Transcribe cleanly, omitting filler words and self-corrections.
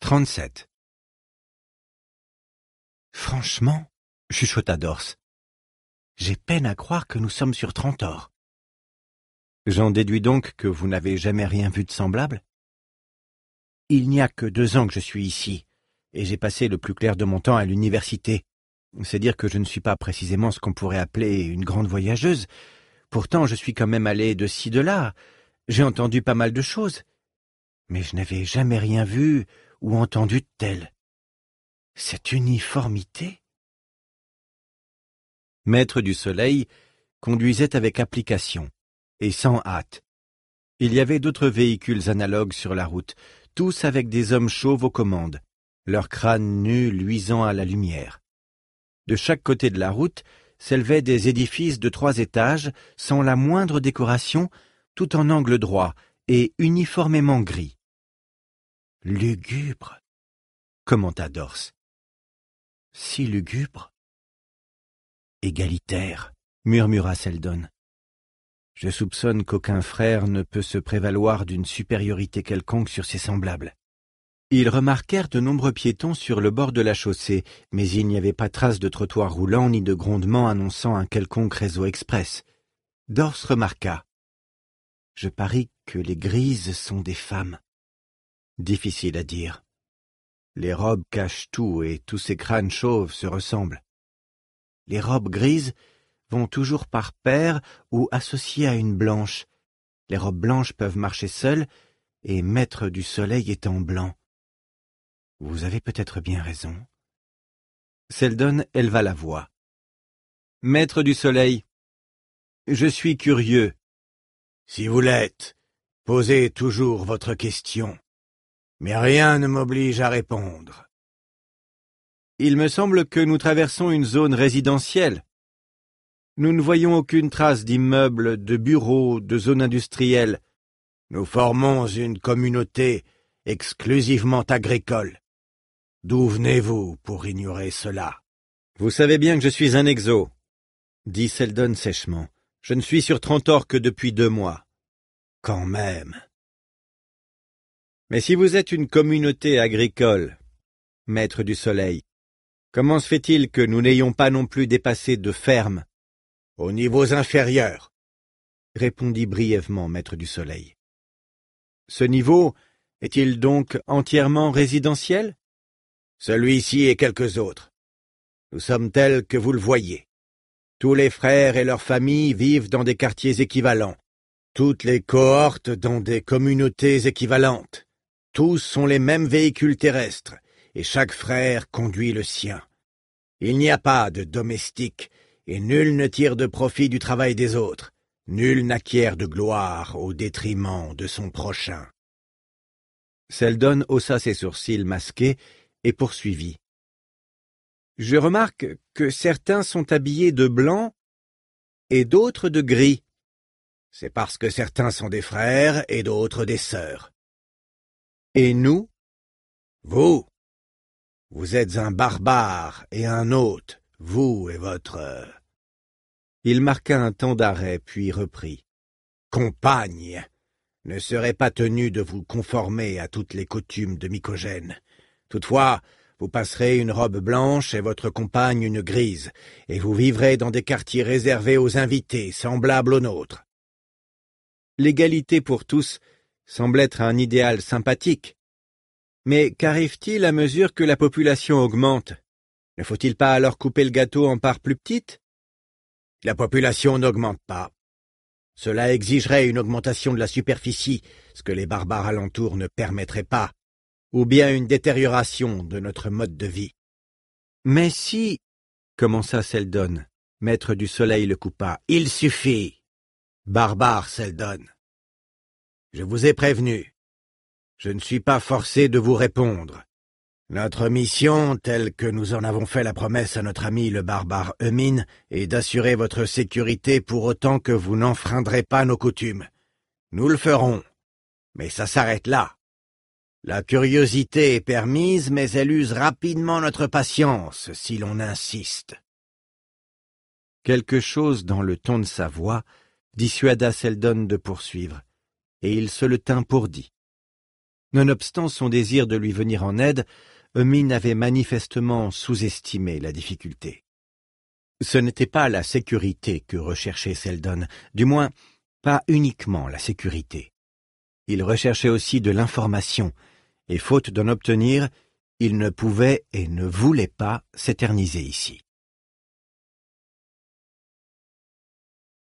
37. Franchement, chuchota Dors, j'ai peine à croire que nous sommes sur Trantor. J'en déduis donc que vous n'avez jamais rien vu de semblable? Il n'y a que 2 ans que je suis ici, et j'ai passé le plus clair de mon temps à l'université. C'est dire que je ne suis pas précisément ce qu'on pourrait appeler une grande voyageuse. Pourtant, je suis quand même allé de ci, de là. J'ai entendu pas mal de choses. Mais je n'avais jamais rien vu ou entendu de tel. Cette uniformité. Maître du Soleil conduisait avec application et sans hâte. Il y avait d'autres véhicules analogues sur la route, tous avec des hommes chauves aux commandes, leurs crânes nus luisant à la lumière. De chaque côté de la route s'élevaient des édifices de 3 étages, sans la moindre décoration, tout en angle droit et uniformément gris. Lugubre, commenta Dors. Si lugubre. Égalitaire, murmura Seldon. Je soupçonne qu'aucun frère ne peut se prévaloir d'une supériorité quelconque sur ses semblables. Ils remarquèrent de nombreux piétons sur le bord de la chaussée, mais il n'y avait pas trace de trottoir roulant ni de grondement annonçant un quelconque réseau express. Dors remarqua. Je parie que les grises sont des femmes. Difficile à dire. Les robes cachent tout et tous ces crânes chauves se ressemblent. Les robes grises vont toujours par paires ou associées à une blanche. Les robes blanches peuvent marcher seules et Maître du Soleil est en blanc. Vous avez peut-être bien raison. Seldon éleva la voix. Maître du Soleil, je suis curieux. Si vous l'êtes, posez toujours votre question. Mais rien ne m'oblige à répondre. Il me semble que nous traversons une zone résidentielle. Nous ne voyons aucune trace d'immeubles, de bureaux, de zones industrielles. Nous formons une communauté exclusivement agricole. D'où venez-vous pour ignorer cela? Vous savez bien que je suis un exo, dit Seldon sèchement. Je ne suis sur Trantor que depuis 2 mois. Quand même. Mais si vous êtes une communauté agricole, Maître du Soleil, comment se fait-il que nous n'ayons pas non plus dépassé de fermes? Aux niveaux inférieurs, répondit brièvement Maître du Soleil. Ce niveau est-il donc entièrement résidentiel? Celui-ci et quelques autres. Nous sommes tels que vous le voyez. Tous les frères et leurs familles vivent dans des quartiers équivalents. Toutes les cohortes dans des communautés équivalentes. Tous ont les mêmes véhicules terrestres, et chaque frère conduit le sien. Il n'y a pas de domestique, et nul ne tire de profit du travail des autres. Nul n'acquiert de gloire au détriment de son prochain. Seldon haussa ses sourcils masqués et poursuivit. Je remarque que certains sont habillés de blanc et d'autres de gris. C'est parce que certains sont des frères et d'autres des sœurs. Et nous? Vous êtes un barbare et un hôte, vous et votre... Il marqua un temps d'arrêt, puis reprit. Compagne ne serait pas tenu de vous conformer à toutes les coutumes de Mycogène. Toutefois, vous passerez une robe blanche et votre compagne une grise, et vous vivrez dans des quartiers réservés aux invités, semblables aux nôtres. L'égalité pour tous semble être un idéal sympathique. Mais qu'arrive-t-il à mesure que la population augmente? Ne faut-il pas alors couper le gâteau en parts plus petites? La population n'augmente pas. Cela exigerait une augmentation de la superficie, ce que les barbares alentours ne permettraient pas, ou bien une détérioration de notre mode de vie. Mais si, commença Seldon, Maître du Soleil le coupa. Il suffit, barbare Seldon. Je vous ai prévenu. Je ne suis pas forcé de vous répondre. Notre mission, telle que nous en avons fait la promesse à notre ami le barbare Eumin, est d'assurer votre sécurité pour autant que vous n'enfreindrez pas nos coutumes. Nous le ferons, mais ça s'arrête là. La curiosité est permise, mais elle use rapidement notre patience si l'on insiste. Quelque chose dans le ton de sa voix dissuada Seldon de poursuivre, et il se le tint pour dit. Nonobstant son désir de lui venir en aide, Eumine avait manifestement sous-estimé la difficulté. Ce n'était pas la sécurité que recherchait Seldon, du moins pas uniquement la sécurité. Il recherchait aussi de l'information, et faute d'en obtenir, il ne pouvait et ne voulait pas s'éterniser ici.